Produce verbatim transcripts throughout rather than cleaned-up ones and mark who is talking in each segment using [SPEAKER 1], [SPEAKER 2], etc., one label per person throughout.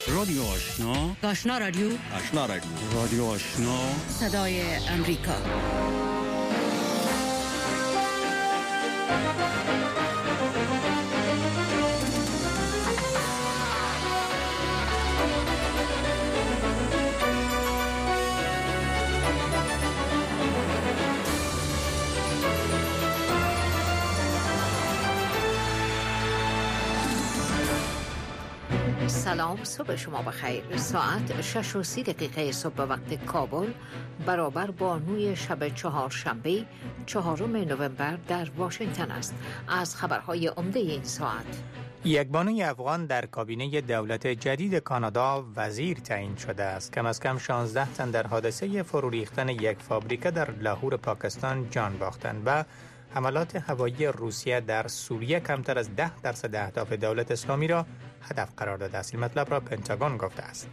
[SPEAKER 1] رادیو آشنا،
[SPEAKER 2] آشنا رادیو،
[SPEAKER 1] آشنا رادیو، رادیو آشنا،
[SPEAKER 2] صدای امریکا. سلام، صبح شما بخیر. ساعت شش و سی دقیقه صبح وقت کابل برابر با نوی شب چهارشنبه چهارم نوامبر در واشنگتن است. از خبرهای عمده این ساعت:
[SPEAKER 3] یک بانوی افغان در کابینه دولت جدید کانادا وزیر تعیین شده است. کم از کم شانزده تن در حادثه فرو ریختن یک فابریکه در لاهور پاکستان جان باختند و حملات هوایی روسیه در سوریه کمتر از ده درصد اهداف دولت اسلامی را هدف قرار داده است. این مطلب را پنتاگون گفته است.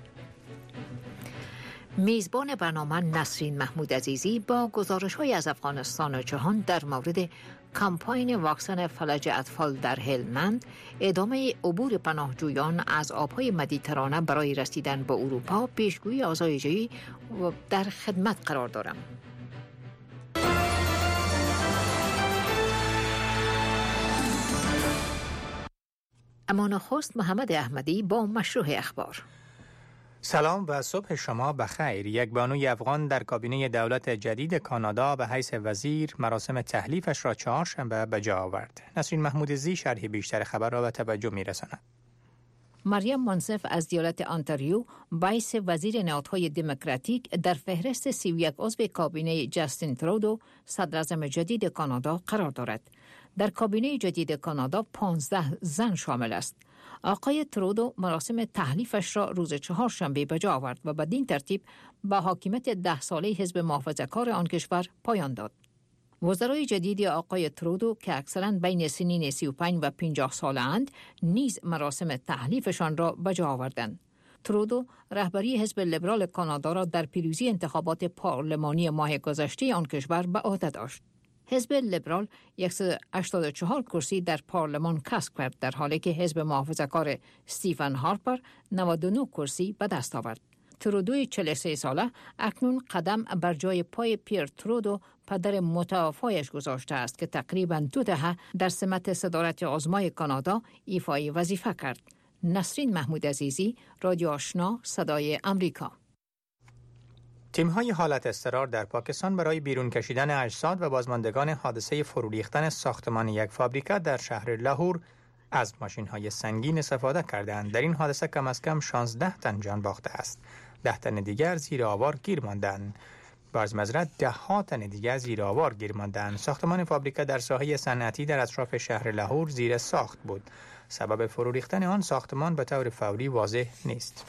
[SPEAKER 2] میزبان برنامه نسرین محمود عزیزی با گزارش‌های از افغانستان و جهان در مورد کمپاین واکسن فلج اطفال در هلمند، ادامه عبور پناهجویان از آب‌های مدیترانه برای رسیدن به اروپا، پیشگویی آزایشی در خدمت قرار دارم. اما نخست محمد احمدی با مشروع اخبار.
[SPEAKER 3] سلام و صبح شما بخیر. یک بانوی افغان در کابینه دولت جدید کانادا به حیث وزیر مراسم تحلیفش را چهارشنبه به جا آورد. نسرین محمود زی شرح بیشتر خبر را به توجه می‌رساند.
[SPEAKER 2] مریم منصف از ایالت آنتاریو باعث وزیر نهادهای دموکراتیک در فهرست سی و یک عضو کابینه جاستین ترودو صدراعظم جدید کانادا قرار دارد. در کابینه جدید کانادا پانزده زن شامل است. آقای ترودو مراسم تحلیفش را روز چهارشنبه به جا آورد و بدین ترتیب به حاکمیت ده ساله حزب محافظه‌کار آن کشور پایان داد. وزرای جدید آقای ترودو که اکثراً بین سنین سی و پنج و پنجاه ساله اند نیز مراسم تحلیفشان را به جا آوردند. ترودو رهبری حزب لیبرال کانادا را در پیروزی انتخابات پارلمانی ماه گذشته آن کشور به عهده داشت. حزب لیبرال صد و هشتاد و چهار کرسی در پارلمان کسب کرد، در حالی که حزب محافظه‌کار استیفن هارپر نود و نه کرسی به دست آورد. ترودوی چهل و سه ساله اکنون قدم بر جای پای پیر ترودو پدر متوفایش گذاشته است که تقریباً دو دهه در سمت صدارت آزمای کانادا ایفای وظیفه کرد. نسرین محمود عزیزی، رادیو آشنا، صدای امریکا.
[SPEAKER 3] تیم‌های حالت اضطرار در پاکستان برای بیرون کشیدن اجساد و بازماندگان حادثه فرو ریختن ساختمان یک فابریکه در شهر لاهور از ماشین‌های سنگین استفاده کردند. در این حادثه کم از کم شانزده تن جان باخته است. ده تن دیگر زیر آوار گیر ماندند. باز مزرعه ده ها تن دیگر زیر آوار گیر ماندند. ساختمان فابریکه در ساحه صنعتی در اطراف شهر لاهور زیر ساخت بود. سبب فرو ریختن آن ساختمان به طور فوری واضح نیست.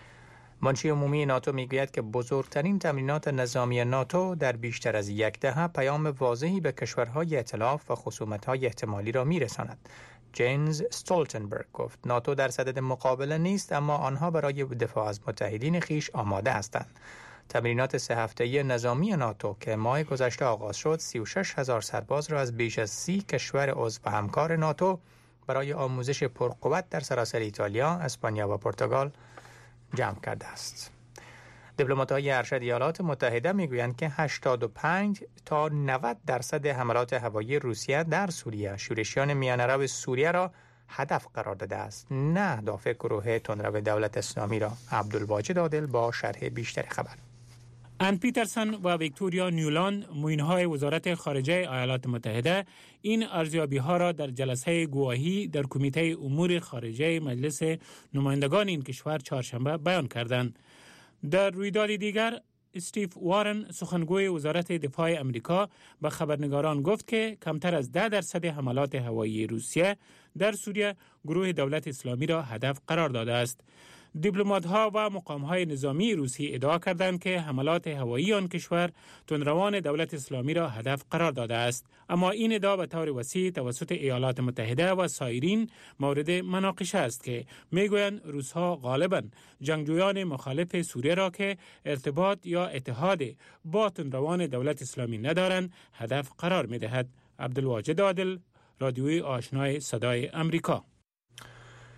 [SPEAKER 3] منشی عمومی ناتو میگوید که بزرگترین تمرینات نظامی ناتو در بیشتر از یک دهه پیام واضحی به کشورهای ائتلاف و خصومت‌های احتمالی را میرساند. جینز استولتنبرگ گفت ناتو در صدد مقابله نیست، اما آنها برای دفاع از متحدین خیش آماده هستند. تمرینات سه هفته‌ای نظامی ناتو که ماه گذشته آغاز شد، سی و شش هزار سرباز را از بیش از سی کشور عضو و همکار ناتو برای آموزش پرقوت در سراسر ایتالیا، اسپانیا و پرتغال جمع کرده است. دیپلمات‌های ارشد ایالات متحده میگویند که هشتاد و پنج تا نود درصد حملات هوایی روسیه در سوریه شورشیان میانه‌رو سوریه را هدف قرار داده است، نه اهداف گروه تندرو دولت اسلامی را. عبدالواجد عادل با شرح بیشتر خبر.
[SPEAKER 4] ان پیترسن و ویکتوریا نیولان، معین‌های وزارت خارجه ایالات متحده، این ارزیابی‌ها را در جلسه گواهی در کمیته امور خارجه مجلس نمایندگان این کشور چهارشنبه بیان کردند. در رویداد دیگر، استیو وارن، سخنگوی وزارت دفاع امریکا، به خبرنگاران گفت که کمتر از ده درصد حملات هوایی روسیه در سوریه گروه دولت اسلامی را هدف قرار داده است. دیپلمات‌ها و مقام‌های نظامی روسی ادعا کردند که حملات هوایی آن کشور تندروان دولت اسلامی را هدف قرار داده است، اما این ادعا به طور وسیع توسط ایالات متحده و سایرین مورد مناقشه است که میگویند روس‌ها غالباً جنگجویان مخالف سوریه را که ارتباط یا اتحاد با تندروان دولت اسلامی ندارند هدف قرار می‌دهد. عبدالواجد عادل، رادیوی آشنای صدای امریکا.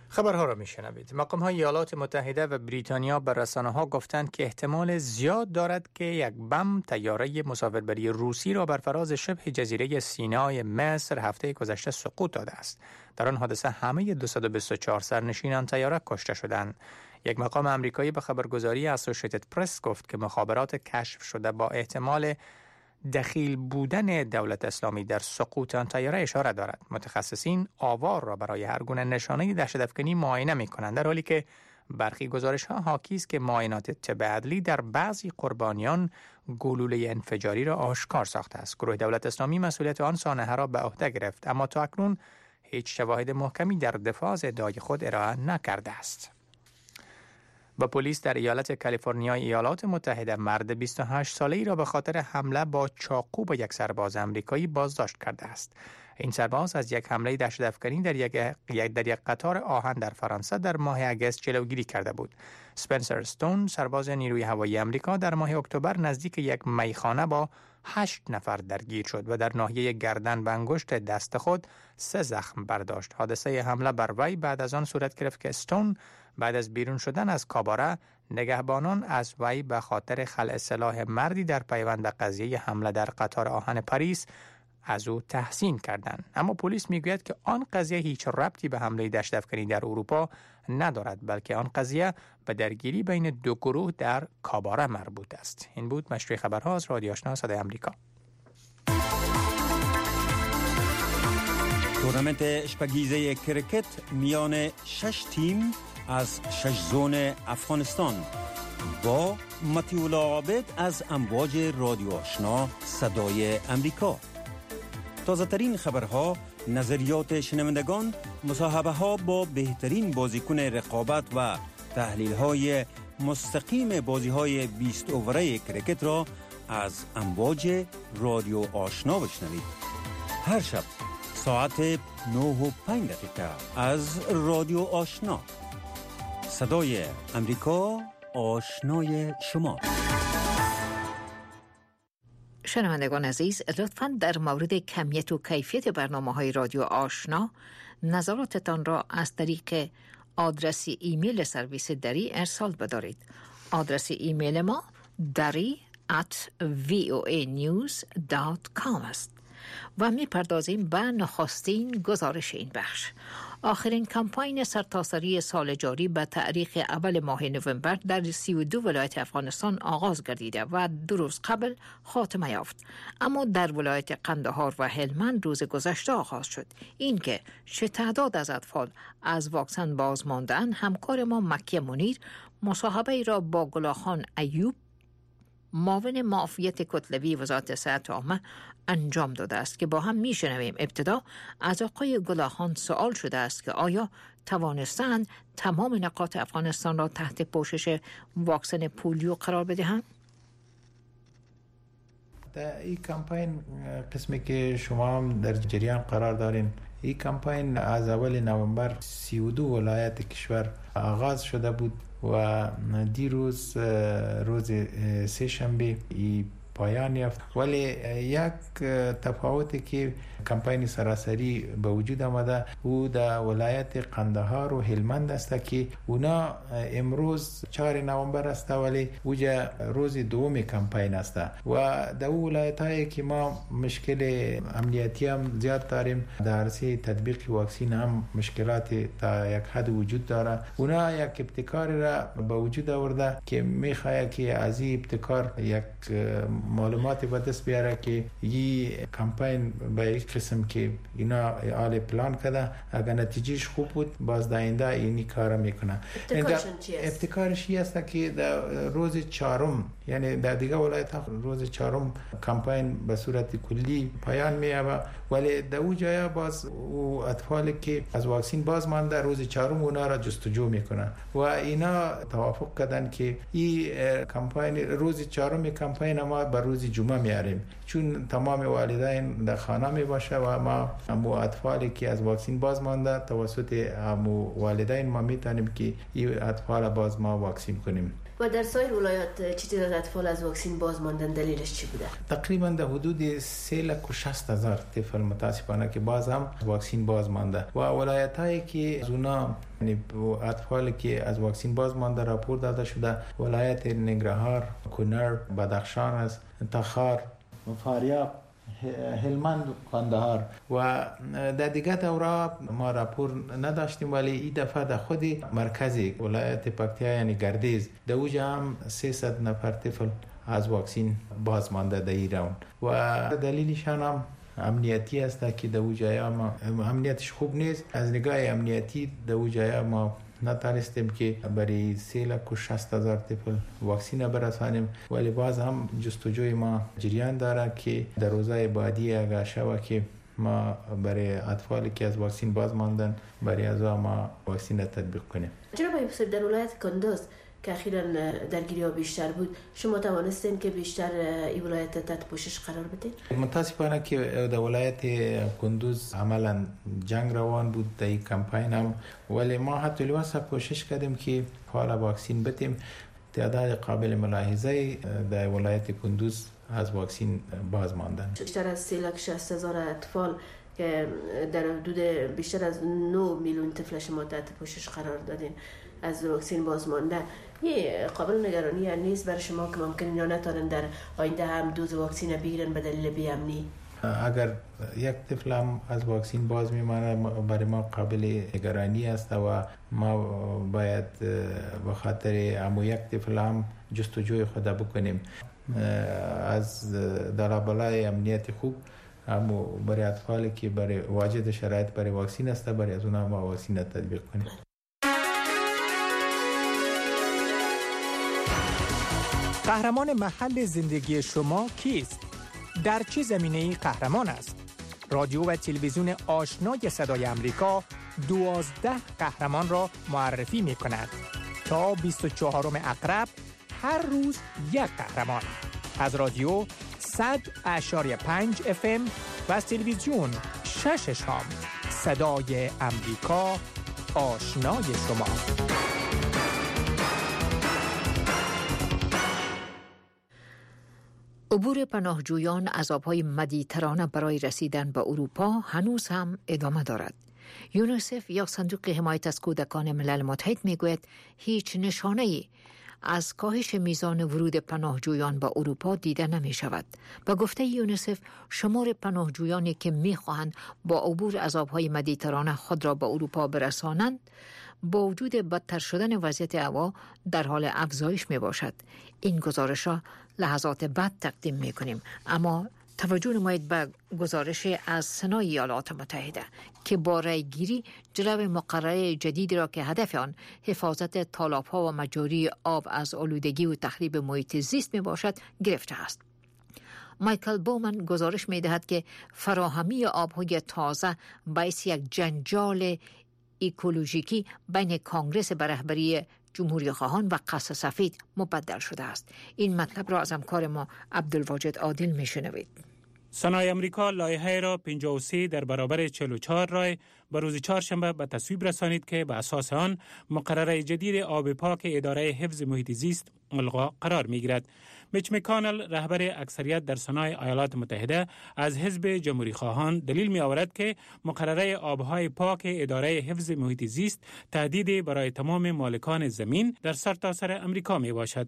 [SPEAKER 3] خبرها را میشنوید. مقام‌های ایالات متحده و بریتانیا به رسانه‌ها گفتند که احتمال زیاد دارد که یک بم طیاره مسافربری روسی را بر فراز شبه جزیره سینای مصر هفته گذشته سقوط داده است. در آن حادثه همه دویست و بیست و چهار سرنشینان طیاره کشته شدند. یک مقام آمریکایی به خبرگزاری اسوسییتد پرس گفت که مخابرات کشف شده با احتمال دخیل بودن دولت اسلامی در سقوط آن طیاره اشاره دارد. متخصصین آوار را برای هر گونه نشانه دهشت‌افکنی معاینه می‌کنند، در حالی که برخی گزارش‌ها حاکی است که معاینات طب عدلی در بعضی قربانیان گلوله انفجاری را آشکار ساخته است. گروه دولت اسلامی مسئولیت آن سانحه را به عهده گرفت، اما تا اکنون هیچ شواهد محکمی در دفاع از ادعای خود ارائه نکرده است. و پلیس در ایالت کالیفرنیای ایالات متحده مرد بیست و هشت ساله‌ای را به خاطر حمله با چاقو به یک سرباز آمریکایی بازداشت کرده است. این سرباز از یک حمله دهشت‌افکنی در یک در یک قطار آهن در فرانسه در ماه اگست جلوگیری کرده بود. اسپنسر استون، سرباز نیروی هوایی آمریکا، در ماه اکتبر نزدیک یک میخانه با هشت نفر درگیر شد و در ناحیه گردن و انگشت دست خود سه زخم برداشت. حادثه حمله بر وی بعد از آن صورت گرفت که استون بعد از بیرون شدن از کاباره، نگهبانان از وی به خاطر خلع سلاح مردی در پیوند به قضیه حمله در قطار آهن پاریس از او تحسین کردند. اما پلیس میگوید که آن قضیه هیچ ربطی به حمله دهشت‌افکنی در اروپا ندارد، بلکه آن قضیه به درگیری بین دو گروه در کاباره مربوط است. این بود مشروع خبرها از رادیو آشنا صدای آمریکا.
[SPEAKER 1] تورنمنت اشپگیزه کرکت میان شش تیم از شش زون افغانستان با متیولا عابد از امواج رادیو آشنا صدای امریکا. تازه ترین خبرها، نظریات شنوندگان، مصاحبه ها با بهترین بازیکن رقابت و تحلیل های مستقیم بازی های بیست اووره کرکت را از امواج رادیو آشنا بشنوید. هر شب ساعت نه و پنج دقیقه از رادیو آشنا صدای امریکا، آشنای شما.
[SPEAKER 2] شنوندگان عزیز، لطفاً در مورد کمیت و کیفیت برنامه‌های رادیو آشنا نظراتتان را از طریق آدرس ایمیل سرویس دری ارسال بدارید. آدرس ایمیل ما دری ات وی او ای نیوز دات کام است و می پردازیم به نخستین گزارش این بخش. آخرین کمپاین سرتاسری سال جاری به تاریخ اول ماه نوامبر در سی و دو ولایت افغانستان آغاز گردیده و دو روز قبل خاتمه یافت، اما در ولایت قندهار و هلمند روز گذشته آغاز شد. این که چه تعداد از اطفال از واکسن باز ماندن، همکار ما مکی منیر مصاحبه ای را با گلاخان ایوب، معاون معافیت کتلوی وزارت صحت عامه انجام داده است که با هم میشنویم. ابتدا از آقای گلاخان سوال شده است که آیا توانستند تمام نقاط افغانستان را تحت پوشش واکسن پولیو قرار بدهند؟
[SPEAKER 5] در این کمپین قسمی که شما هم در جریان قرار دارین، این کمپین از اول نوامبر سی و دو ولایت کشور آغاز شده بود و دیروز روز سه شنبه ای پایان یافت. ولی یک تفاوتی که کمپین سراسری به وجود آمده او در ولایت قندهار و هلمند است که اونا امروز چهار نوامبر است ولی اوجا روز دوم کمپین است و در ولایت هایی که ما مشکل امنیتی هم زیاد داریم، در عرصه تطبیق واکسین هم مشکلات تا یک حد وجود داره. اونا یک ابتکار را به وجود آورده که میخواد که از این ابتکار یک معلوماتی به دست بیاره که این کمپین به یک قسم که اینا آل پلان کرده، اگر نتیجهش خوب بود باز در آینده اینی کارا میکنه. ابتکارش چی است که در روز چهارم، یعنی در دیگه ولایت ها روز چهارم کمپین به صورت کلی پایان مییابه، ولی در اون جای باز او اطفالی که از واکسین باز مانده روز چهارم اونا را جستجو میکنه و اینا توافق کردن که این کمپین روز چهارم کمپین ما به روز جمعه میاریم، چون تمام والدین در خانه می باشه و ما امو اطفالی که از واکسین باز مانده توسط امو والدین ما میتونیم که این اطفال باز ما واکسین کنیم.
[SPEAKER 6] و در سایر ولایات چه تعداد اطفال از واکسین باز ماندن، دلیلش چی بوده؟
[SPEAKER 5] تقریبا در حدود سه لاک و شصت هزار طفل متاسفانه که باز هم واکسین باز مانده و ولایت هایی که از اونا یعنی اطفالی که از واکسین باز مانده راپور داده شده ولایت ننگرهار، کنر، بدخشان است، تخار، فاریاب، هلمند، قندهار و در دیگه دورا ما راپور نداشتیم، ولی این دفعه در خود مرکزی ولایت پکتیا یعنی گردیز در اوجا هم سیصد نفر طفل از واکسین باز مانده در ایران و دلیلشان هم امنیتی است که در اوجا ما امنیتش خوب نیست. از نگاه امنیتی در اوجا ما نتانستیم که برای سه لاک و شصت هزار طفل واکسین برسانیم، ولی باز هم جستجوی ما جریان داره که در روزهای بعدی اگر شود که ما برای اطفالی که از واکسین باز ماندن برای از ما واکسین تطبیق کنیم.
[SPEAKER 6] جناب پروفسور، در ولایت کندوز که اخیراً درگیری ها بیشتر بود، شما توانستین که بیشتر این ولایت تحت پوشش قرار بدید؟
[SPEAKER 5] متاسفانه که در ولایت کندوز عملا جنگ روان بود در این کمپاین هم، ولی ما حتی لواسه کوشش کردیم که حالا واکسین بدیم. تعداد قابل ملاحظه در ولایت کندوز از واکسین باز ماندن.
[SPEAKER 6] بیشتر از سه لاک شصت هزار اطفال که در حدود بیشتر از نه میلیون طفل شما تحت پوشش قرار دادین از واکسین باز ماندن. یه قابل نگرانی نیست برای شما که ممکن اینا نتونن در آینده هم دوز واکسین بگیرن به دلیل بی‌امنی؟
[SPEAKER 5] اگر یک طفل هم از واکسین باز میمانه برای ما قابل نگرانی است و ما باید به خاطر امو یک طفل هم جستجوی خود بکنیم از در بالای امنیت خوب، اما برای اطفالی که برای واجد شرایط برای واکسین است برای از اونها ما واکسین تطبیق کنیم.
[SPEAKER 3] قهرمان محل زندگی شما کیست؟ در چه زمینه‌ای قهرمان است؟ رادیو و تلویزیون آشنای صدای امریکا دوازده قهرمان را معرفی می کند. تا بیست و چهارم اقرب هر روز یک قهرمان. از رادیو صد اشاری پنج اف ام و از تلویزیون شش شام. صدای امریکا آشنای شما.
[SPEAKER 2] عبور پناهجویان از آبهای مدیترانه برای رسیدن به اروپا هنوز هم ادامه دارد. یونیسف یا صندوق حمایت از کودکان ملل متحد میگوید هیچ نشانه‌ای از کاهش میزان ورود پناهجویان به اروپا دیده نمی شود. به گفته یونیسف شمار پناهجویانی که می خواهند با عبور از آبهای مدیترانه خود را به اروپا برسانند با وجود بدتر شدن وضعیت هوا در حال افزایش می باشد. این گزارش را لحظات بعد تقدیم می کنیم، اما توجه نمایید به گزارش از سنای ایالات متحده که با رای گیری جلو مقرره جدیدی را که هدف آن حفاظت تالاب‌ها و مجاری آب از آلودگی و تخریب محیط زیست می باشد گرفته است. مایکل بومن گزارش می دهد که فراهمی آب‌های تازه باعث یک جنجال اکولوژیکی بین کانگرس به رهبری جمهوری خواهان و قصر سفید مبدل شده است. این مطلب را از همکار ما عبدالواجد عادل میشنوید.
[SPEAKER 4] سنای امریکا لایحه را پنجاه و سه در برابر چهل و چهار رای به روز چهارشنبه به تصویب رسانید که به اساس آن مقرره جدید آب پاک اداره حفظ محیط زیست ملغا قرار می‌گیرد. میچ مکانل رهبر اکثریت در سنای ایالات متحده از حزب جمهوری خواهان دلیل می آورد که مقرره آبهای پاک اداره حفظ محیط زیست تهدیدی برای تمام مالکان زمین در سرتاسر امریکا می باشد.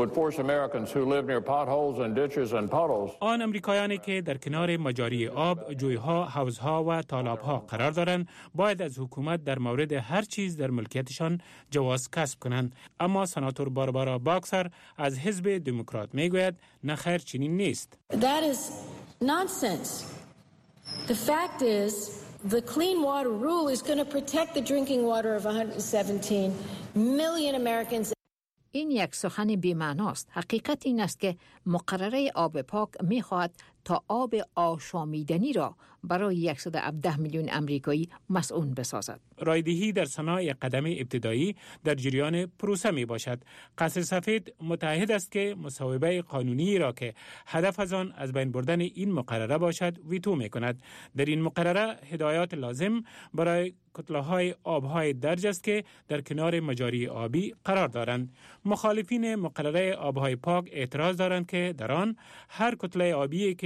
[SPEAKER 4] آن امریکایانی که در کنار مجاری آب، جویها، حوضها و تالابها قرار دارند باید از حکومت در مورد هر چیز در ملکیتشان جواز کسب کنند. اما سناتور باربارا باکسر از حزب دموکرات میگوید نه خیر چنین نیست.
[SPEAKER 7] That is nonsense. The fact is the clean water rule is going to protect the drinking water of one hundred seventeen million Americans.
[SPEAKER 2] این یک سخن بی‌معناست. حقیقت این است که مقرره آب پاک می‌خواهد تا آب آشامیدنی را برای صد و هفده میلیون امریکایی مسئول بسازد. رایدهی در سنای قدم ابتدایی در جریان پروسه می باشد. قصر سفید متعهد است که مصوبه قانونی را که هدف از آن از بین بردن این مقرره باشد ویتو می کند. در این مقرره هدایات لازم برای کتله‌های آبهای درج است که در کنار مجاری آبی قرار دارند. مخالفین مقرره آبهای پاک اعتراض دارند که در آن هر کتله آبی که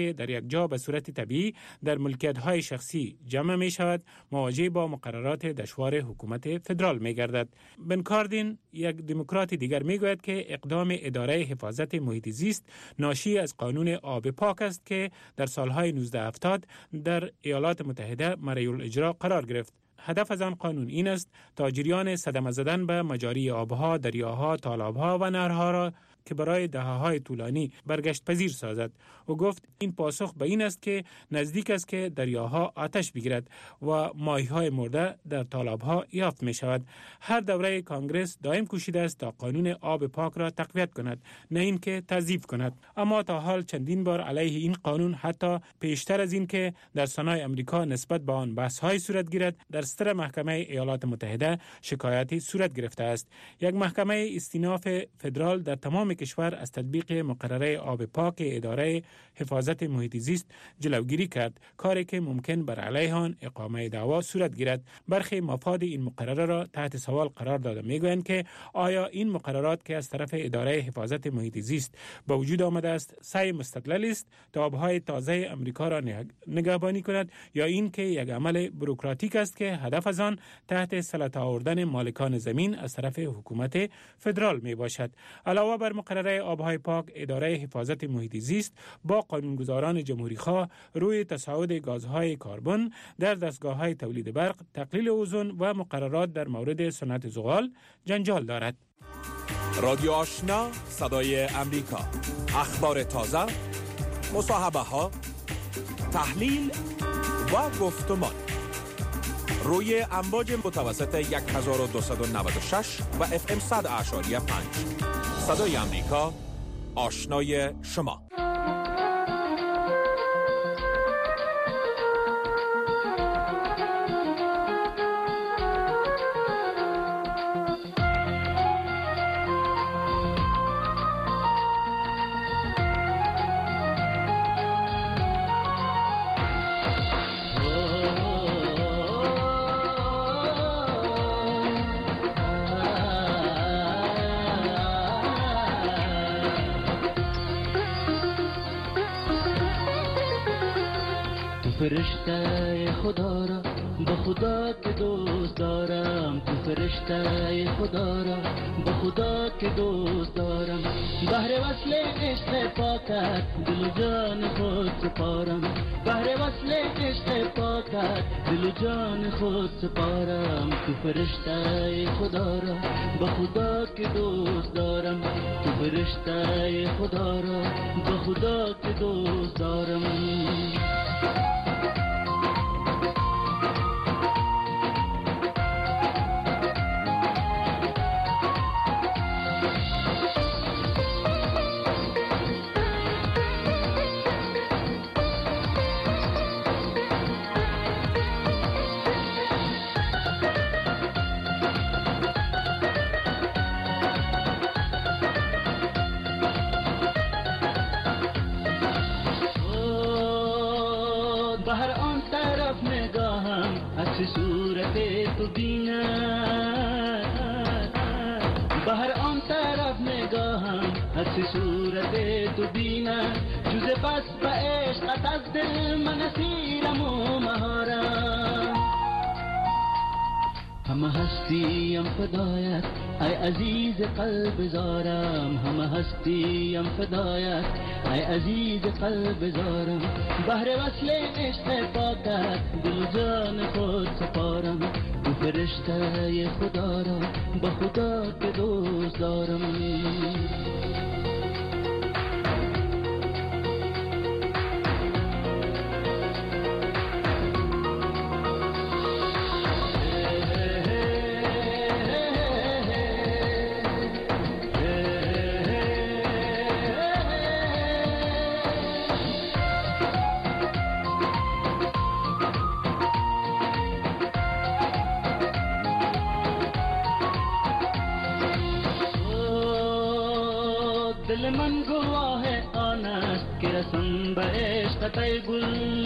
[SPEAKER 4] که در یک جا به صورت طبیعی در ملکیت‌های شخصی جمع می شود مواجه با مقررات دشوار حکومت فدرال می گردد. بن کاردین یک دموکرات دیگر می گوید که اقدام اداره حفاظت محیط زیست ناشی از قانون آب پاک است که در سالهای نوزده هفتاد در ایالات متحده مورد اجرا قرار گرفت. هدف از آن قانون این است تا جریان صدمه زدن به مجاری آبها، دریاها، تالابها و نهرها را که برای دهه‌های طولانی برگشت پذیر سازد. و گفت این پاسخ به این است که نزدیک است که دریاها آتش بگیرد و ماهی‌های مرده در تالابها یافت می شود. هر دوره کانگرس دائم کوشیده است تا قانون آب پاک را تقویت کند، نه اینکه تضعیف کند. اما تا حال چندین بار علیه این قانون، حتی پیشتر از این که در سنای امریکا نسبت به آن بحث‌های صورت گیرد، در صدر محکمه ایالات متحده شکایاتی صورت گرفته است. یک محکمه استیناف فدرال در تمام کشور از تطبیق مقرره آب پاک اداره حفاظت محیط زیست جلوگیری کرد، کاری که ممکن بر علیه آن اقامه دعوا صورت گیرد. برخی مفاد این مقرره را تحت سوال قرار داده میگویند که آیا این مقررات که از طرف اداره حفاظت محیط زیست به وجود آمده است سعی مستقل است تا آبهای تازه امریکا را نگهبانی کند، یا این که یک عمل بوروکراتیک است که هدف از آن تحت سلطه آوردن مالکان زمین از طرف حکومت فدرال می باشد. علاوه بر مقرره آبهای پاک، اداره حفاظت محیط زیست با قانونگذاران جمهوری خواه روی تصاعد گازهای کربن در دستگاه‌های تولید برق، تقلیل اوزون و مقررات در مورد صنعت زغال جنجال دارد.
[SPEAKER 8] رادیو آشنا، صدای امریکا، اخبار تازه، مصاحبه ها، تحلیل و گفتمان روی امواج متوسط هزار و دویست و نود و شش و اف ام صد اعشاری پنج. صدای امریکا، آشنای شما.
[SPEAKER 9] فرشته خدا را با خدا که دوست دارم، تو فرشته خدا را با خدا که دوست دارم، بهر وصل عشق پاکت دل و جان خود سپارم، بهر وصل عشق پاکت دل و جان خود سپارم، تو فرشته خدا را با خدا که دوست دارم، تو فرشته خدا را با خدا که دوست دارم. صورت تو بینم، بهر آن طرف نگاهم حسی صورت تو بینم، جز بس به عشقت از دل من اسیرم و مهارم، همه هستیم فدایت ای عزیز قلب زارم، همه هستیم فدایت ای عزیز قلب زارم، بهر وصل عشق پاکت دل جان خود سپارم، تو فرشته خدا را با خدا که دوست دارم. دل من گواه آن است که رسم به عشقت ای گل،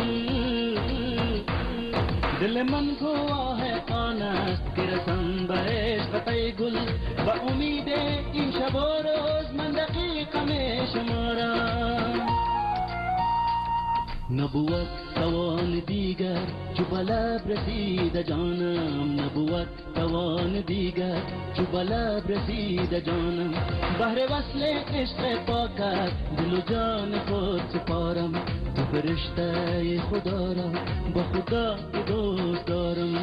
[SPEAKER 9] دل من گواه آن است که رسم به عشقت ای گل، با امید این شب و روز من دقیقه می شمارم، نبوت توان دیگر جو بلب رسید جانم، نبوت توان دیگر جو بلب رسید جانم. بهر وصل عشق پاکت دل و جان خود سپارم، تو فرشته خدا را با خدا دوست دارم.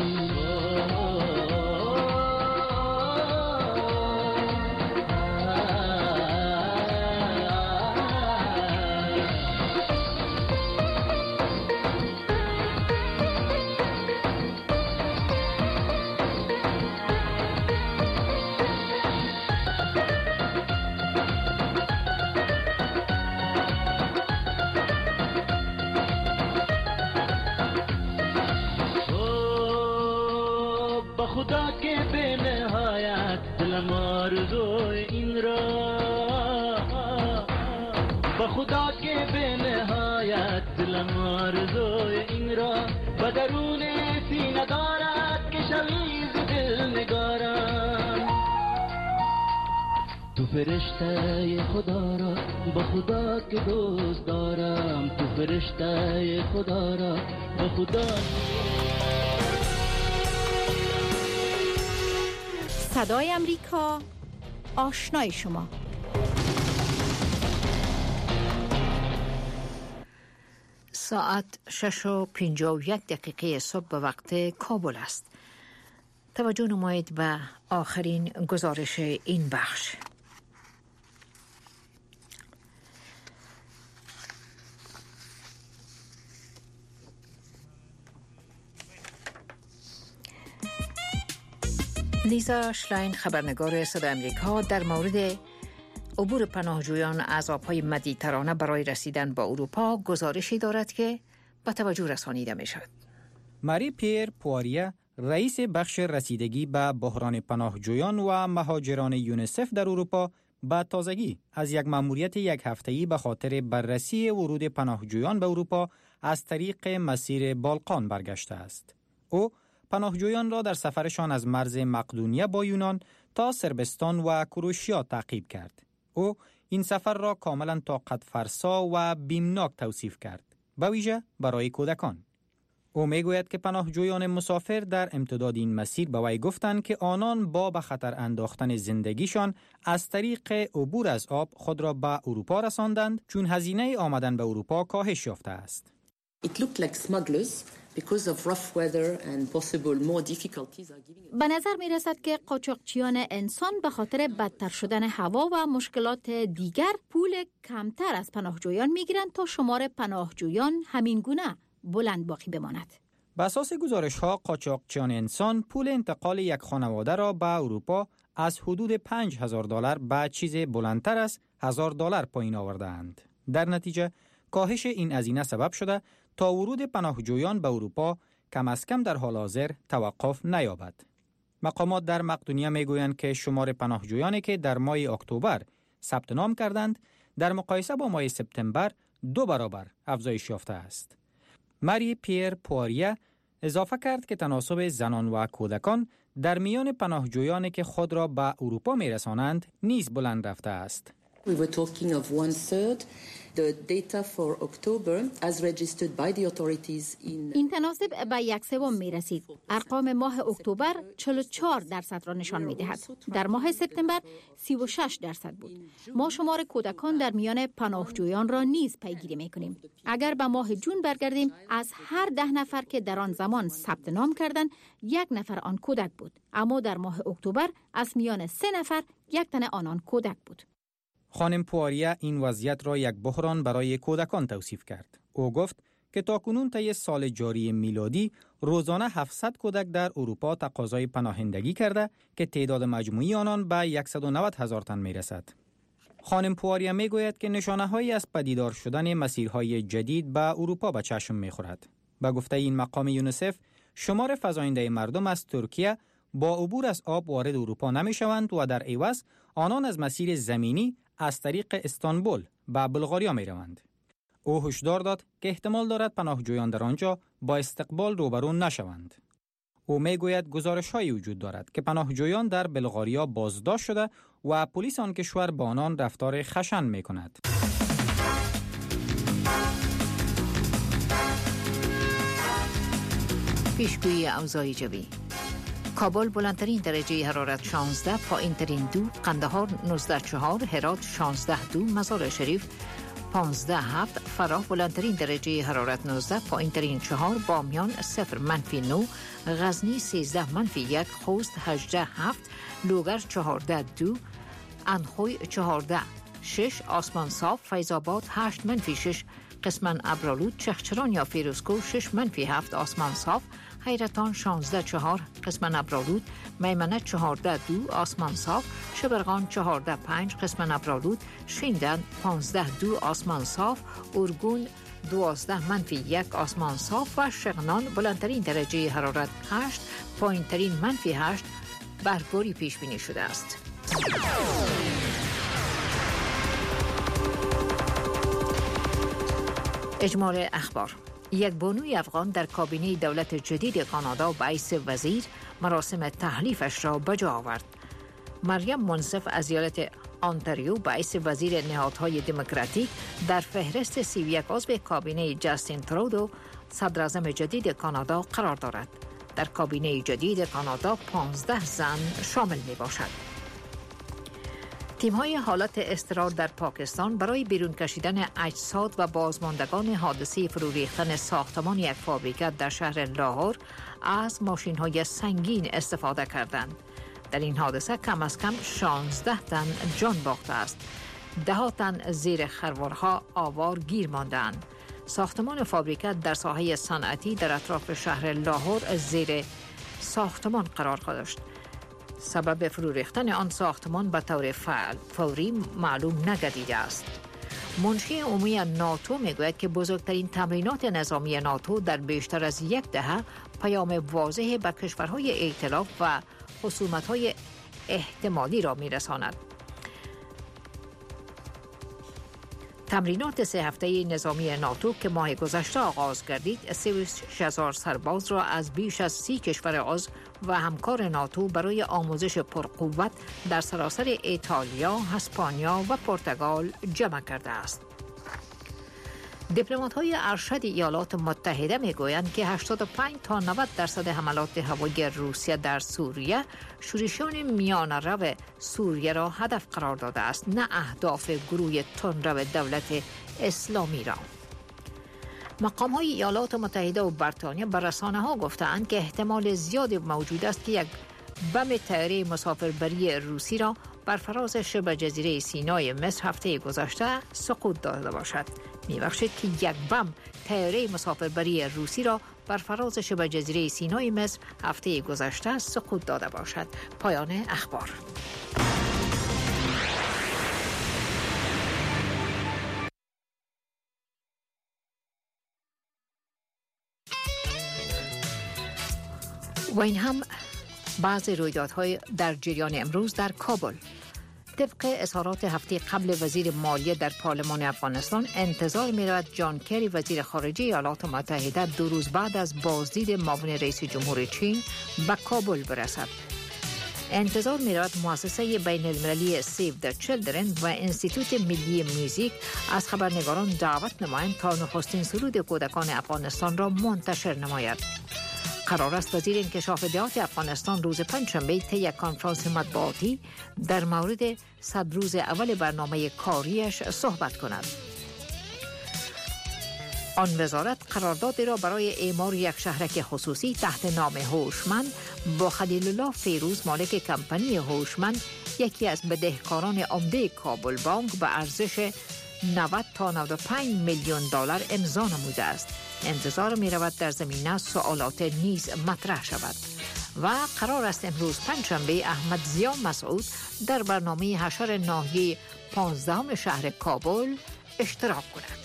[SPEAKER 9] خدا که به نهایت دلم آرزوی این را، با خدا که به نهایت دلم آرزوی این را، و درون سینه دارد که شوی ز دل نگارم. تو فرشته خدا را با خدا که دوست دارم، تو فرشته خدا را با خدا.
[SPEAKER 2] صدای امریکا، آشنای شما. ساعت شش و پنجاه و یک دقیقه صبح به وقت کابل است. توجه نمایید به آخرین گزارش این بخش. لیزا شلاین، خبرنگار صدای امریکا، در مورد عبور پناهجویان از آبهای مدیترانه برای رسیدن به اروپا گزارشی دارد که به توجه رسانیده می شود.
[SPEAKER 3] ماری پیر پواریا، رئیس بخش رسیدگی به بحران پناهجویان و مهاجران یونیسف در اروپا، با تازگی از یک مأموریت یک هفته‌ای به خاطر بررسی ورود پناهجویان به اروپا از طریق مسیر بالقان برگشته است. او پناهجویان را در سفرشان از مرز مقدونیه با یونان تا صربستان و کروشیا تعقیب کرد. او این سفر را کاملا طاقت فرسا و بیمناک توصیف کرد، به ویژه برای کودکان. او میگوید که پناهجویان مسافر در امتداد این مسیر به وی گفتند که آنان با به خطر انداختن زندگیشان از طریق عبور از آب خود را به اروپا رساندند، چون هزینه آمدن به اروپا کاهش یافته است.
[SPEAKER 10] It looked like smugglers because of rough weather and possible more difficulties are giving.
[SPEAKER 2] به نظر می رسد که قاچاقچیان انسان به خاطر بدتر شدن هوا و مشکلات دیگر پول کمتر از پناهجویان می گیرند تا شمار پناهجویان همین گونه بلند باقی بماند.
[SPEAKER 3] به اساس گزارش‌ها، قاچاقچیان انسان پول انتقال یک خانواده را به اروپا از حدود پنج هزار دلار به چیز بلندتر از هزار دلار پایین آورده‌اند. در نتیجه کاهش این هزینه سبب شده تا ورود پناهجویان به اروپا کم از کم در حال حاضر توقف نیابد. مقامات در مقدونیه میگویند که شمار پناهجویانی که در ماه اکتبر ثبت نام کردند در مقایسه با ماه سپتامبر دو برابر افزایش یافته است. ماری پیر پواریا اضافه کرد که تناسب زنان و کودکان در میان پناهجویانی که خود را به اروپا میرسانند نیز بلند رفته است.
[SPEAKER 10] We were talking of one third. The data for October as registered by the authorities in
[SPEAKER 2] این تناسب به یک سوم می رسید. ارقام ماه اکتبر چهل و چهار درصد را نشان می دهد. در ماه سپتامبر سی و شش درصد بود. ما شمار کودکان در میان پناهجویان را نیز پیگیری می کنیم. اگر به ماه جون برگردیم، از هر ده نفر که در آن زمان ثبت نام کردند، یک نفر آن کودک بود. اما در ماه اکتبر از میان سه نفر یک تن آنان کودک بود.
[SPEAKER 3] خانم پواریا این وضعیت را یک بحران برای کودکان توصیف کرد. او گفت که تاکنون طی سال جاری میلادی روزانه هفتصد کودک در اروپا تقاضای پناهندگی کرده که تعداد مجموعی آنان به صد و نود هزار تن میرسد. خانم پواریا میگوید که نشانه‌هایی از پدیدار شدن مسیرهای جدید به اروپا به چشم میخورد. به گفته این مقام یونیسف، شمار فزاینده مردم از ترکیه با عبور از آب وارد اروپا نمیشوند و در عوض آنان از مسیر زمینی از طریق استانبول به بلغاریا می روند. او هشدار داد که احتمال دارد پناهجویان در آنجا با استقبال روبرو نشوند. او می گوید گزارش هایی وجود دارد که پناهجویان در بلغاریا بازداشت شده و پلیس آن کشور با آنان رفتار خشن می کند.
[SPEAKER 2] پیشگویی اوضاع جوی. کابل بلندترین درجه حرارت شانزده، پایینترین دو، قندهار نوزده چهار، هرات شانزده دو، مزار شریف پانزده هفت، فراه بلندترین درجه حرارت نوزده، پایینترین چهار، بامیان صفر منفی نه، غزنی سیزده منفی یک، خوست هجده هفت، لوگر چهارده دو، انخوی چهارده شش، آسمان صاف، فیض‌آباد هشت منفی شش، قسمن ابرالود، چخچران یا فیروزکوه شش منفی هفت، آسمان صاف، حیرتان شانزده چهار، قسمن ابرالود، میمنه چهارده دو، آسمان صاف، شبرغان چهارده پنج، قسمن ابرالود، شیندن پانزده دو، آسمان صاف، ارگون دوازده منفی یک، آسمان صاف و شغنان بلندترین درجه حرارت هشت، پایینترین منفی هشت، برفباری پیش بینی شده است. اجمال اخبار. یک بانوی افغان در کابینه دولت جدید کانادا به حیث وزیر مراسم تحلیفش را بجا آورد. مریم منصف از ایالت آنتاریو به حیث وزیر نهادهای دموکراتیک در فهرست سی و یک عضو کابینه جاستین ترودو صدر اعظم جدید کانادا قرار دارد. در کابینه جدید کانادا پانزده زن شامل می باشد. تیم‌های حالات اضطرار در پاکستان برای بیرون کشیدن اجساد و بازماندگان حادثه فرو ریختن ساختمان یک فابریکه در شهر لاهور از ماشین‌های سنگین استفاده کردند. در این حادثه کم از کم شانزده تن جان باخته است. ده تن زیر خروارها آوار گیر ماندند. ساختمان فابریکه در ساحه صنعتی در اطراف شهر لاهور زیر ساختمان قرار داشت. سبب فرو ریختن آن ساختمان به طور فوری معلوم نگردیده است. منشی عمومی ناتو میگوید که بزرگترین تمرینات نظامی ناتو در بیشتر از یک دهه پیام واضح به کشورهای ائتلاف و خصومت‌های احتمالی را میرساند. تمرینات سه هفته نظامی ناتو که ماه گذشته آغاز گردید، سی و شش هزار سرباز را از بیش از سی کشور عضو و همکار ناتو برای آموزش پرقوت در سراسر ایتالیا، اسپانیا و پرتغال جمع کرده است. دیپلمات‌های ارشد ایالات متحده میگویند که هشتاد و پنج تا نود درصد حملات هوایی روسیه در سوریه شورشیان میان رو سوریه را هدف قرار داده است، نه اهداف گروه تندرو دولت اسلامی را. مقام‌های ایالات متحده و بریتانیا به رسانه‌ها گفتند که احتمال زیادی موجود است که یک بم طیاره مسافربری روسی را بر فراز شبه جزیره سینای مصر هفته گذشته سقوط داده باشد. می‌بخشید که یک بم طیاره مسافربری روسی را بر فراز شبه جزیره سینای مصر هفته گذشته سقوط داده باشد. پایان اخبار. و این هم بعض رویدادهای در جریان امروز در کابل. طبق اظهارات هفته قبل وزیر مالیه در پارلمان افغانستان، انتظار می‌رود جان کری وزیر خارجه ایالات متحده دو روز بعد از بازدید معاون رئیس جمهور چین به کابل برسد. انتظار می‌رود مؤسسه بین المللی سیو د چیلدرن و انستیتوت ملی موزیک از خبرنگاران دعوت نمایند تا نخستین سرود کودکان افغانستان را منتشر نماید. قرار است وزیر انکشاف اطلاعات افغانستان روز پنجشنبه طی یک کنفرانس مطبوعاتی در مورد صد روز اول برنامه کاریش صحبت کند. آن وزارت قراردادی را برای اعمار یک شهرک خصوصی تحت نام هوشمند با خلیل الله فیروز، مالک کمپانی هوشمند، یکی از بدهکاران عمده کابل بانک، به ارزش نود تا نود و پنج میلیون دلار امضا نموده است. انتظار می رود در زمینه سوالات نیز مطرح شود. و قرار است امروز پنجشنبه احمد ضیا مسعود در برنامه حشر ناحیه پانزدهم شهر کابل اشتراک کند.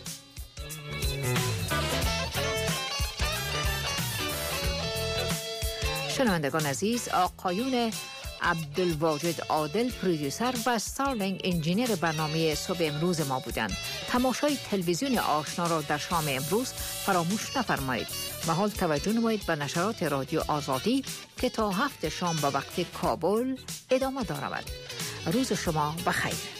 [SPEAKER 2] شنوندگان عزیز، آقایون عبدالواجد عادل پرودیوسر و استارلینگ انجینیر برنامه صبح امروز ما بودند. تماشای تلویزیون آشنا را در شام امروز فراموش نفرمایید و حال توجه نمایید به نشرات رادیو آزادی که تا هفت شام به وقت کابل ادامه دارد. روز شما بخیر.